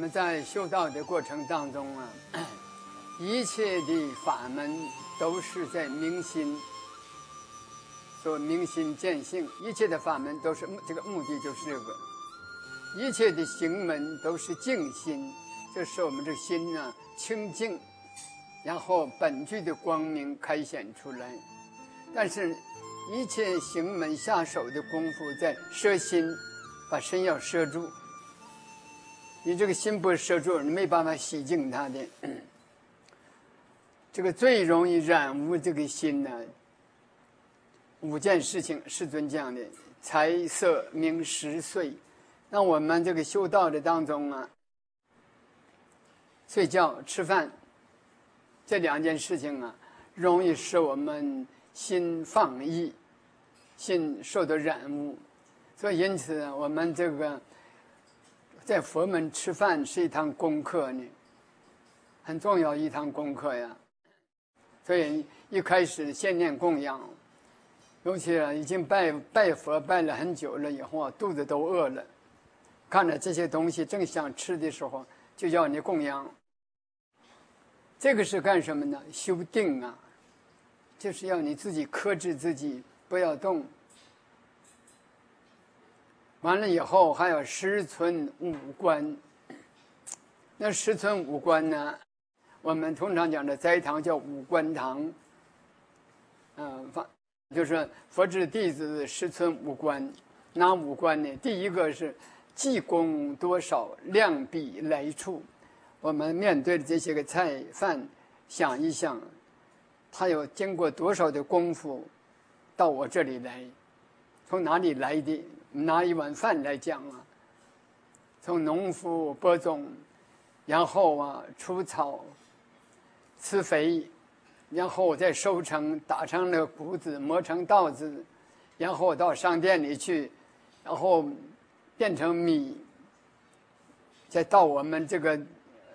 们在修道的过程当中啊，一切的法门都是在明心，说明心见性，一切的法门都是这个目的就是这个，一切的行门都是净心，就是我们这个心呢清净，然后本具的光明开显出来。但是一切行门下手的功夫在摄心，把身要摄住。你这个心不摄住，你没办法洗净它的。这个最容易染污这个心呢，五件事情，世尊讲的财色名食睡。那我们这个修道的当中啊，睡觉吃饭这两件事情啊，容易使我们心放逸，心受到染污。所以因此我们这个在佛门吃饭是一堂功课呢，很重要一堂功课呀。所以一开始先念供养，尤其已经拜佛拜了很久了以后啊，肚子都饿了，看着这些东西正想吃的时候，就要你供养。这个是干什么呢？修定啊，就是要你自己克制自己，不要动。完了以后还要十存五观。那十存五观呢，我们通常讲的斋堂叫五观堂，就是佛制弟子十存五观。哪五观呢？第一个是济公多少，量比来处。我们面对的这些个菜饭，想一想，他有经过多少的功夫到我这里来，从哪里来的？拿一碗饭来讲啊，从农夫播种，然后啊除草、施肥，然后再收成，打成了谷子，磨成稻子，然后到商店里去，然后变成米，再到我们这个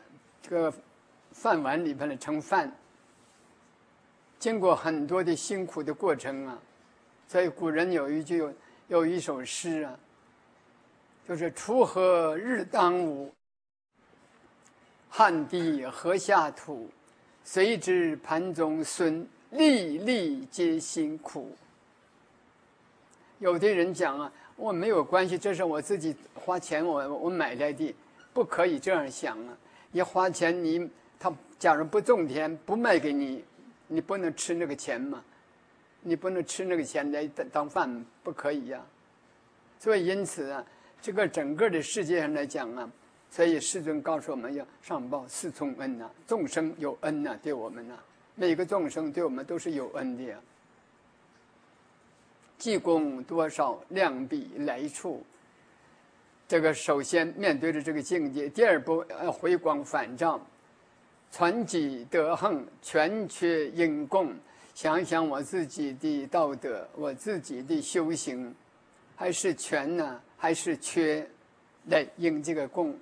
饭碗里边盛饭，经过很多的辛苦的过程啊。所以古人有一首诗啊，就是锄禾日当午，汗滴禾下土，谁知盘中飧，粒粒皆辛苦。有的人讲啊，我没有关系，这是我自己花钱我买来的，不可以这样想啊。你花钱他假如不种田不卖给你，你不能吃那个钱嘛，你不能吃那个钱来当饭，不可以呀。所以因此啊，这个整个的世界上来讲啊，所以世尊告诉我们要上报四重恩呐，众生有恩呐，对我们呐，每个众生对我们都是有恩的呀。济公多少，量比来处。这个首先面对着这个境界，第二步回光返照，传己德行，全缺因供。想想我自己的道德，我自己的修行，还是全呢，还是缺，来应这个供。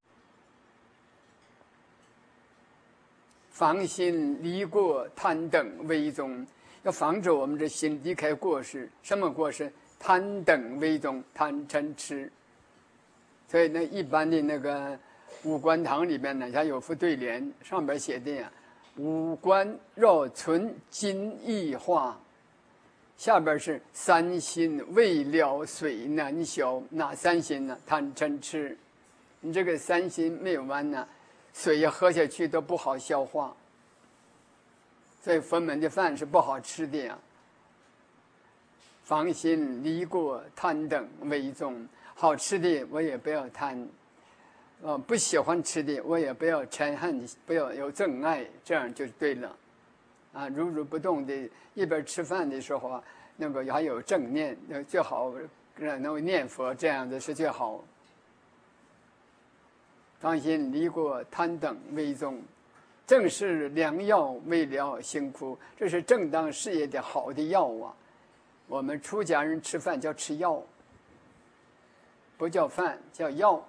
防心离过贪等为宗，要防止我们的心离开过失。什么过失？贪等为宗，贪嗔痴。所以呢，一般的那个五观堂里面呢，它有副对联，上边写的呀，五观若存金易化，下边是三心未了水难消。哪三心呢？贪嗔痴。你这个三心没有完呢，水也喝下去都不好消化，所以佛门的饭是不好吃的呀。防心离过贪等为宗，好吃的我也不要贪，不喜欢吃的我也不要嗔恨，不要有憎爱，这样就对了。如如不动的，一边吃饭的时候啊，那个还有正念，最好能够念佛，这样的是最好。防心离过贪等为宗，正是良药为了辛苦，这是正当事业的好的药啊。我们出家人吃饭叫吃药，不叫饭，叫药。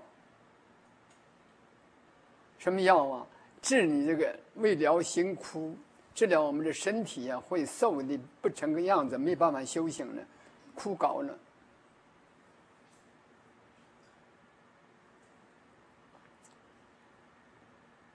什么药啊？治你这个为了辛苦，治疗我们的身体啊，会瘦的不成个样子，没办法修行了，枯槁了。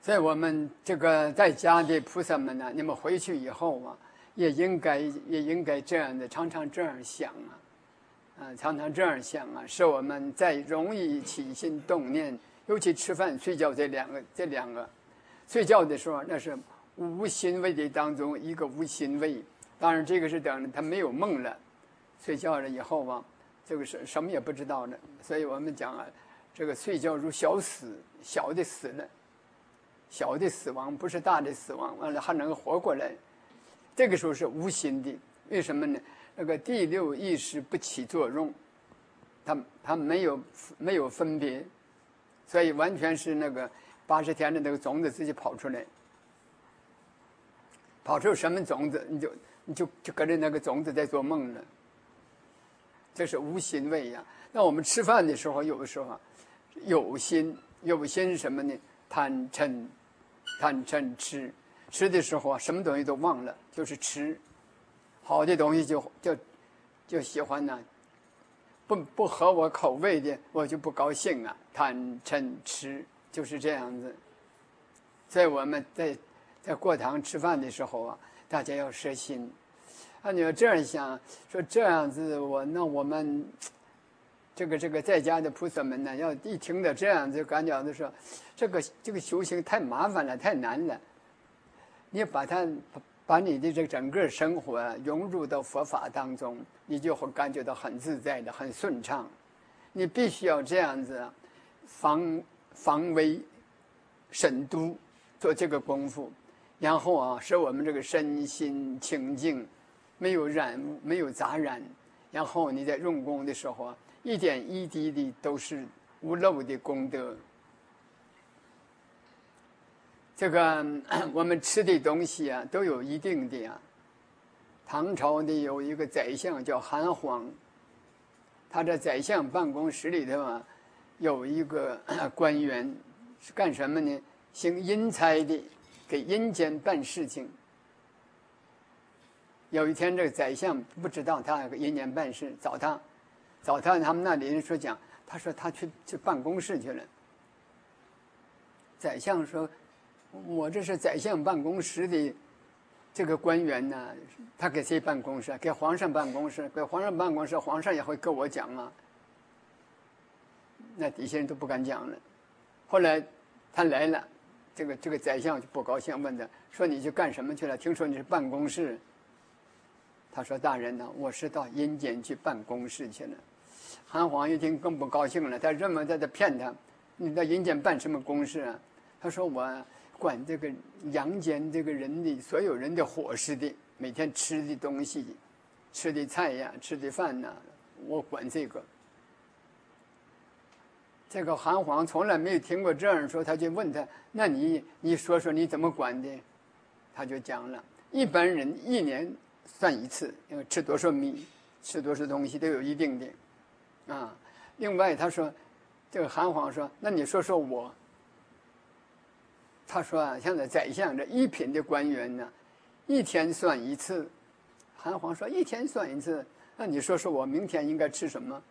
所以我们这个在家的菩萨们呢，你们回去以后啊，也应该这样的，常常这样想常常这样想使我们在容易起心动念，尤其吃饭、睡觉这两个，睡觉的时候那是无心位的当中一个无心位，当然这个是等他没有梦了，睡觉了以后这个是什么也不知道了，所以我们讲这个睡觉如小死，小的死了。小的死亡不是大的死亡，完了还能活过来，这个时候是无心的。为什么呢？那个第六意识不起作用，它没有分别，所以完全是那个80天的那个种子自己跑出来，跑出什么种子，你就跟着那个种子在做梦了。这是无心位呀。那我们吃饭的时候，有的时候有心是什么呢？贪嗔吃的时候什么东西都忘了，就是吃好的东西就喜欢不合我口味的我就不高兴贪嗔痴就是这样子。所以我们在过堂吃饭的时候大家要摄心你要这样想，说这样子那我们这个在家的菩萨们呢，要一听到这样就感觉说，这个修行太麻烦了，太难了。你把你的这个整个生活融入到佛法当中，你就会感觉到很自在的，很顺畅。你必须要这样子防微审督做这个功夫，然后使我们这个身心清净，没有染污，没有杂染。然后你在用功的时候一点一滴的都是无漏的功德。这个我们吃的东西都有一定的唐朝的有一个宰相叫韩晃，他在宰相办公室里头有一个官员是干什么呢？行阴差的，给阴间办事情。有一天这个宰相不知道他阴间办事，找他他们那里人说讲，他说他去办公室去了。宰相说，我这是宰相办公室的这个官员呢，他给谁办公室？给皇上办公室，给皇上办公室，皇上也会跟我讲那底下人都不敢讲了。后来他来了，这个宰相就不高兴，问他说：“你去干什么去了？听说你是办公室。”他说：“大人呢，我是到阴间去办公室去了。”韩晃一听更不高兴了，他认为他在骗他。你到阴间办什么公事他说：“我管这个阳间这个人的所有人的伙食的，每天吃的东西，吃的菜吃的饭我管这个。”这个韩晃从来没有听过这样说，他就问他：“那你说说你怎么管的？”他就讲了，一般人1年算一次，因为吃多少米，吃多少东西都有一定的另外他说，这个韩晃说：“那你说说我。”他说现在宰相这1品的官员呢，1天算一次。韩晃说：“1天算一次，那你说说我明天应该吃什么？”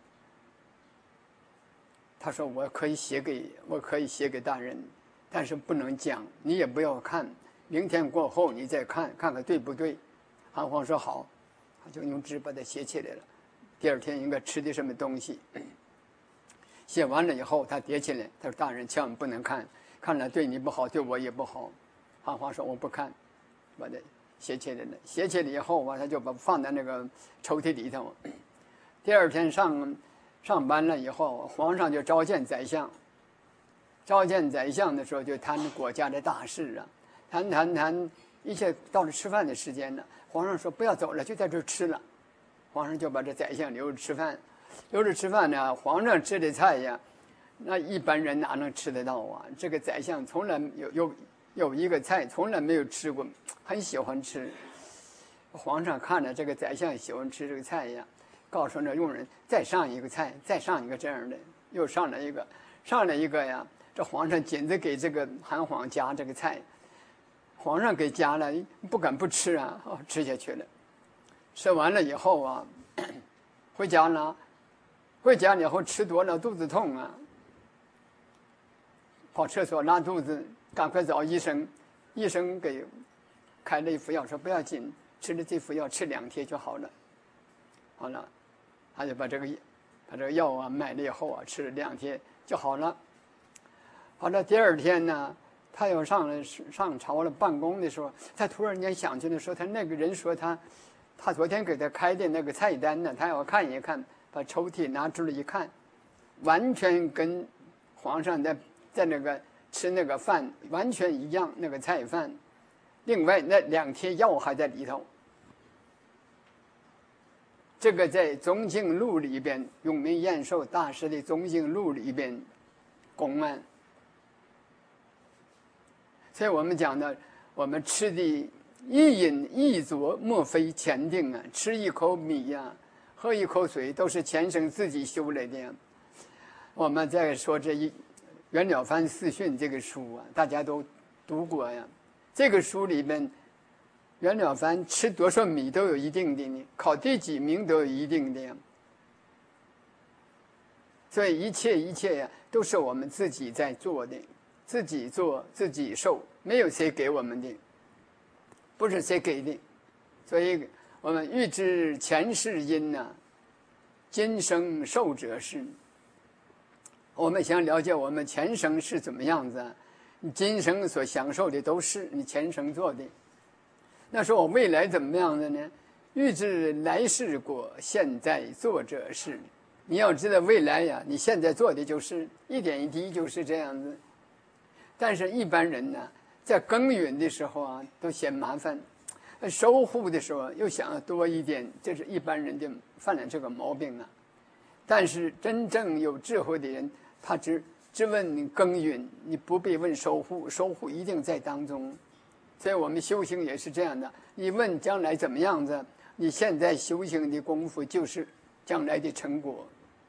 他说：“我可以写给大人，但是不能讲，你也不要看，明天过后你再看看对不对。”韩晃说：“好。”他就用纸把它写起来了。第2天应该吃的什么东西，写完了以后他叠起来，他说：“大人千万不能看，看了对你不好，对我也不好。”韩晃说：“我不看。”把它写起来了。写起来以后他就把放在那个抽屉里头。第2天上班了以后，皇上就召见宰相。召见宰相的时候，就谈国家的大事谈，一切到了吃饭的时间了。皇上说：“不要走了，就在这儿吃了。”皇上就把这宰相留着吃饭。留着吃饭呢，皇上吃的菜那一般人哪能吃得到这个宰相从来有一个菜从来没有吃过，很喜欢吃。皇上看了这个宰相喜欢吃这个菜告诉那佣人再上一个菜，再上一个这样的，又上了一个这皇上紧着给这个韩晃夹这个菜，皇上给夹了，不敢不吃吃下去了。吃完了以后回家了以后吃多了肚子痛跑厕所拉肚子， 赶快找医生，医生给开了一副药，说不要紧，吃了这副药吃2天就好了。好了，他就把这个药啊买了以后啊，吃了2天就好了。好了，第2天呢，他又上朝了办公的时候，他突然间想起来说，他那个人说他昨天给他开的那个菜单呢，他要看一看，把抽屉拿出来一看，完全跟皇上在那个吃那个饭完全一样，那个菜饭。另外那2贴药还在里头。这个在《宗敬录》里边，永明延寿大师的《宗敬录》里边公案。所以我们讲的，我们吃的一饮一啄，莫非前定啊！吃一口米呀、喝一口水，都是前生自己修来的呀。我们再说袁了凡四训这个书啊，大家都读过呀。这个书里面，袁了凡吃多少米都有一定的呢，考第几名都有一定的呀。所以一切呀，都是我们自己在做的，自己做自己受，没有谁给我们的，不是谁给的。所以我们欲知前世因呐，今生受者是。我们想了解我们前生是怎么样子啊？你今生所享受的都是你前生做的。那说我未来怎么样的呢？欲知来世果，现在做者是。你要知道未来呀，你现在做的就是一点一滴，就是这样子。但是一般人呢，在耕耘的时候啊，都嫌麻烦；收获的时候又想要多一点，这是一般人的犯了这个毛病啊。但是真正有智慧的人，他只问你耕耘，你不必问收获，收获一定在当中。所以我们修行也是这样的，你问将来怎么样子，你现在修行的功夫就是将来的成果。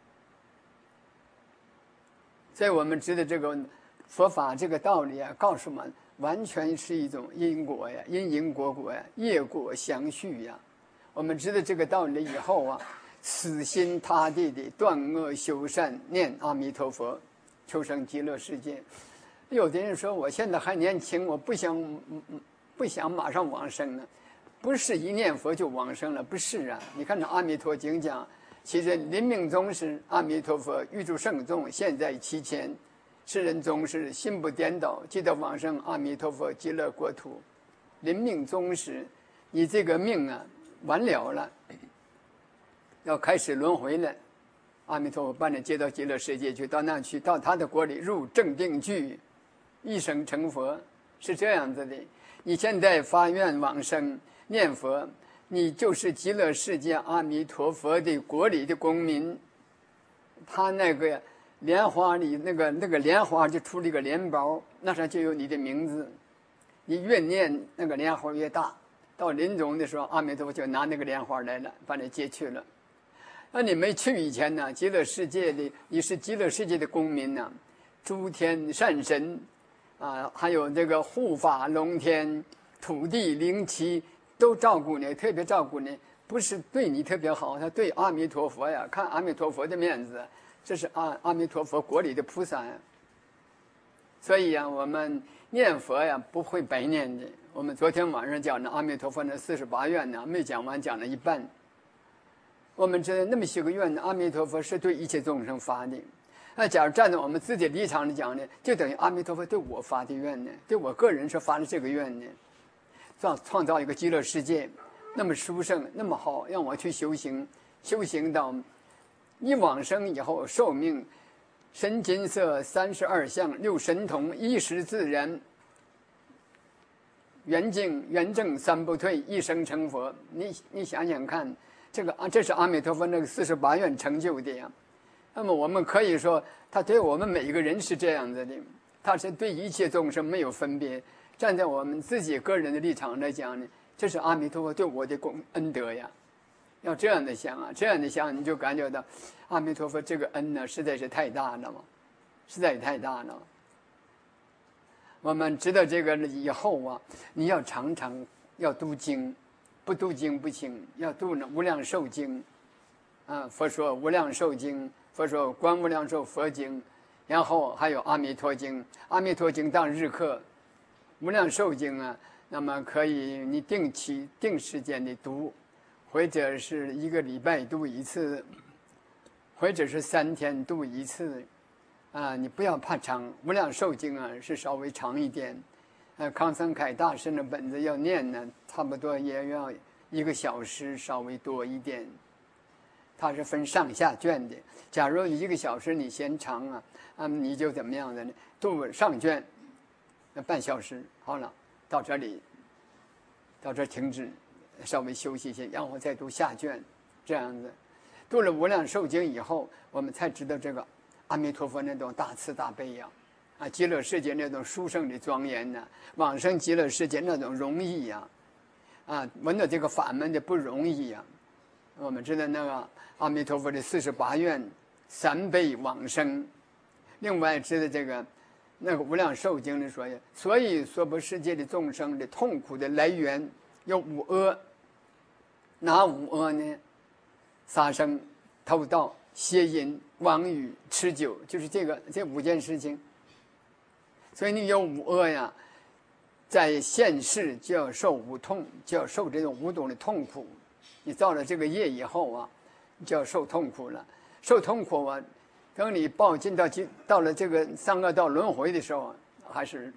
所以我们知道这个佛法这个道理啊，告诉我们完全是一种因果呀，因因果果呀，业果相续呀。我们知道这个道理以后啊，死心塌地的断恶修善，念阿弥陀佛，求生极乐世界。有的人说我现在还年轻，我不想马上往生呢，不是一念佛就往生了，不是啊。你看这《阿弥陀经》讲，其实临命终时，阿弥陀佛预祝圣众现在其前，世人终时心不颠倒，即得往生阿弥陀佛极乐国土。临命终时，你这个命啊完了，要开始轮回了。阿弥陀佛把你接到极乐世界去，到那去，到他的国里入正定具，一生成佛，是这样子的。你现在发愿往生念佛，你就是极乐世界阿弥陀佛的国里的公民。他那个莲花里那个莲花就出了一个莲包，那上就有你的名字。你越念那个莲花越大，到临终的时候，阿弥陀佛就拿那个莲花来了，把你接去了。那你没去以前呢，极乐世界的你是极乐世界的公民呢，诸天善神啊，还有这个护法龙天、土地灵旗都照顾你，特别照顾你，不是对你特别好，他对阿弥陀佛呀，看阿弥陀佛的面子，这是阿弥陀佛国里的菩萨呀。所以呀，我们念佛呀不会白念的。我们昨天晚上讲的阿弥陀佛那48愿呢，没讲完，讲了一半。我们知道那么些个愿呢，阿弥陀佛是对一切众生发的。那假如站在我们自己的立场来讲呢，就等于阿弥陀佛对我发的愿呢，对我个人是发的这个愿呢，创造一个极乐世界，那么殊胜，那么好，让我去修行，修行到一往生以后，寿命神金色32相6神通1识自然，圆净圆正3不退，一生成佛。你想想看，这是阿弥陀佛那个48愿成就的呀。那么我们可以说，他对我们每一个人是这样子的，他是对一切众生没有分别。站在我们自己个人的立场来讲呢，这是阿弥陀佛对我的恩德呀。要这样的想啊，这样的想，你就感觉到阿弥陀佛这个恩呢，实在是太大了嘛，实在是太大了。我们知道这个以后啊，你要常常要读经，不读经不行，要读呢无量寿经啊。佛说无量寿经，佛说观无量寿佛经，然后还有阿弥陀经。阿弥陀经当日课， 无量寿经啊，那么可以你定时间的读，或者是1个礼拜读一次，或者是3天读一次，你不要怕长。无量寿经啊是稍微长一点，康僧凯大师的本子要念呢，差不多也要1个小时，稍微多一点。它是分上下卷的。假如1个小时你嫌长啊，你就怎么样的呢？读上卷，半小时好了，到这里，到这停止，稍微休息一下，然后再读下卷，这样子。读了无量寿经以后，我们才知道这个阿弥陀佛那种大慈大悲呀，极乐世界那种殊胜的庄严呐，往生极乐世界那种容易呀，闻到这个法门的不容易呀。我们知道那个阿弥陀佛的48愿3倍往生，另外知道这个那个无量寿经里说，所以娑婆世界的众生的痛苦的来源有5恶，哪5恶呢？杀生、偷盗、邪淫、妄语、吃酒，就是这5件事情。所以你有5恶呀，在现世就要受5痛，就要受这种5种的痛苦。你造了这个业以后你就要受痛苦了。受痛苦等你报尽到了这个3恶道轮回的时候，还是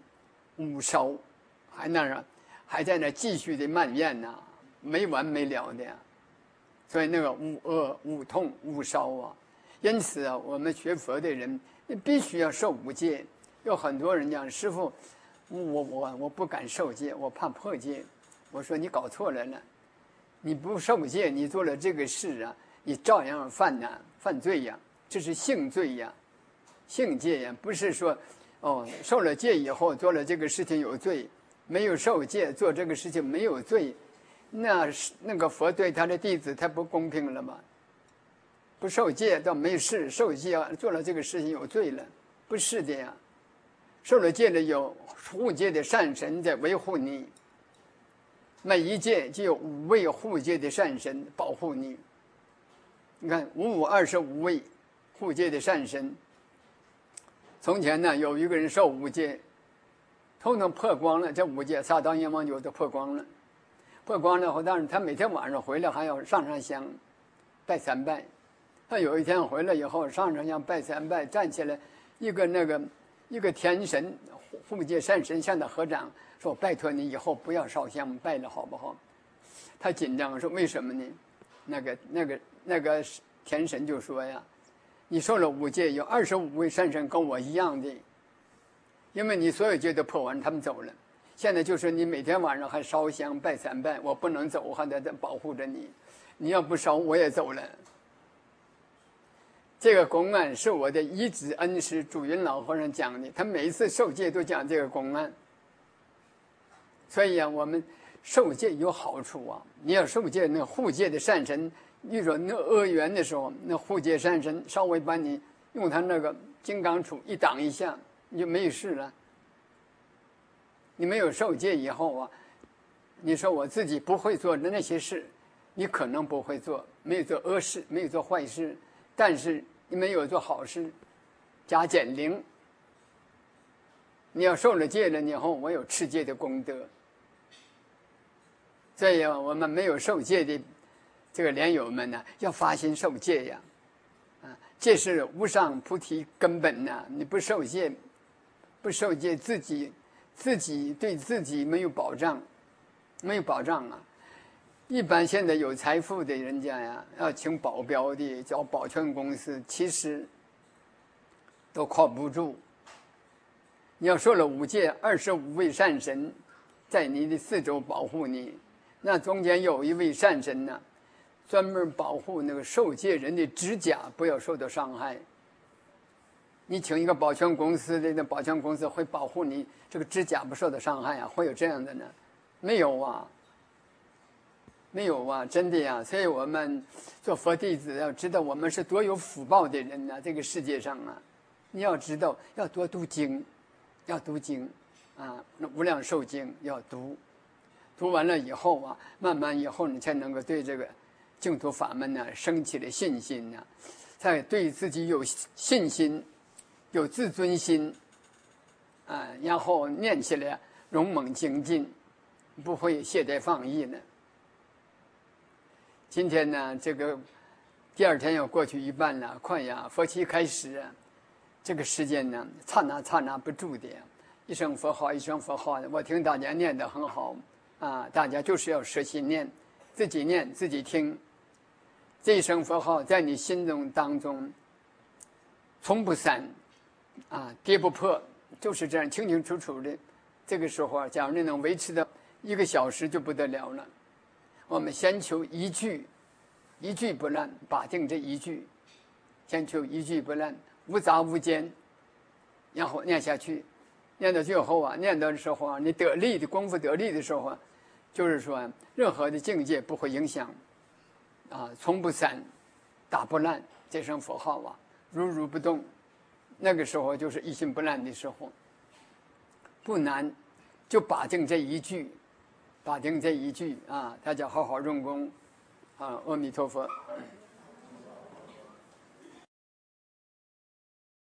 5烧，还在那继续的蔓延没完没了的。所以那个5恶、5痛、5烧因此我们学佛的人你必须要受5戒。有很多人讲，师父，我不敢受戒，我怕破戒。我说你搞错了呢。你不受戒，你做了这个事你照样犯罪呀，这是性罪呀，性戒呀，不是说受了戒以后做了这个事情有罪，没有受戒做这个事情没有罪，那个佛对他的弟子太不公平了嘛。不受戒倒没事，受戒做了这个事情有罪了，不是的呀。受了戒的有护戒的善神在维护你。每一戒就有5位护戒的善神保护你。你看5525位护戒的善神。从前呢，有一个人受5戒，统统破光了，这5戒撒当阎王酒都破光了。破光了后，但是他每天晚上回来还要上香，拜3拜。他有一天回来以后，上香拜3拜，站起来，一个天神护戒善神向他合掌。说拜托你以后不要烧香拜了好不好？他紧张说为什么呢？那个天神就说呀，你受了5戒，有25位善神跟我一样的，因为你所有戒都破完，他们走了。现在就是你每天晚上还烧香拜3拜，我不能走，我还在保护着你。你要不烧，我也走了。这个公案是我的一子恩师主云老和尚讲的，他每一次受戒都讲这个公案。所以我们受戒有好处你要受戒，那护戒的善神遇着那恶缘的时候，那护戒善神稍微把你用他那个金刚杵一挡一下，你就没事了。你没有受戒以后你说我自己不会做的那些事，你可能不会做，没有做恶事，没有做坏事，但是你没有做好事，加减零。你要受了戒了以后，我有持戒的功德。所以我们没有受戒的这个莲友们呢，要发心受戒呀！戒是无上菩提根本呐！你不受戒，自己对自己没有保障，一般现在有财富的人家呀，要请保镖的，找保全公司，其实都靠不住。你要受了5戒，25位善神在你的四周保护你。那中间有一位善神呢，专门保护那个受戒人的指甲不要受到伤害。你请一个保全公司的，那保全公司会保护你这个指甲不受到伤害会有这样的呢？没有真的呀！所以我们做佛弟子要知道，我们是多有福报的人呐！这个世界上你要知道，要多读经，那无量寿经要读。读完了以后慢慢以后你才能够对这个净土法门升起了信心才对自己有信心，有自尊心然后念起来勇猛精进，不会懈怠放逸呢。今天呢，这个第二天要过去一半了，快呀！佛七开始啊，这个时间呢，刹那刹那不住的，一声佛号一声佛号的。我听大家念得很好啊，大家就是要舍心念，自己念自己听。这一声佛号在你心中当中，从不散啊，跌不破，就是这样清清楚楚的。这个时候啊，假如你能维持到1个小时就不得了了。我们先求一句，一句不乱，把定这一句，先求一句不乱，无杂无间，然后念下去，念到最后啊，念到的时候啊，你得力的功夫得力的时候啊，就是说任何的境界不会影响，啊，从不散，打不烂这声佛号啊，如如不动，那个时候就是一心不乱的时候，不难，就把定这一句。把定这一句啊，大家好好用功啊！阿弥陀佛。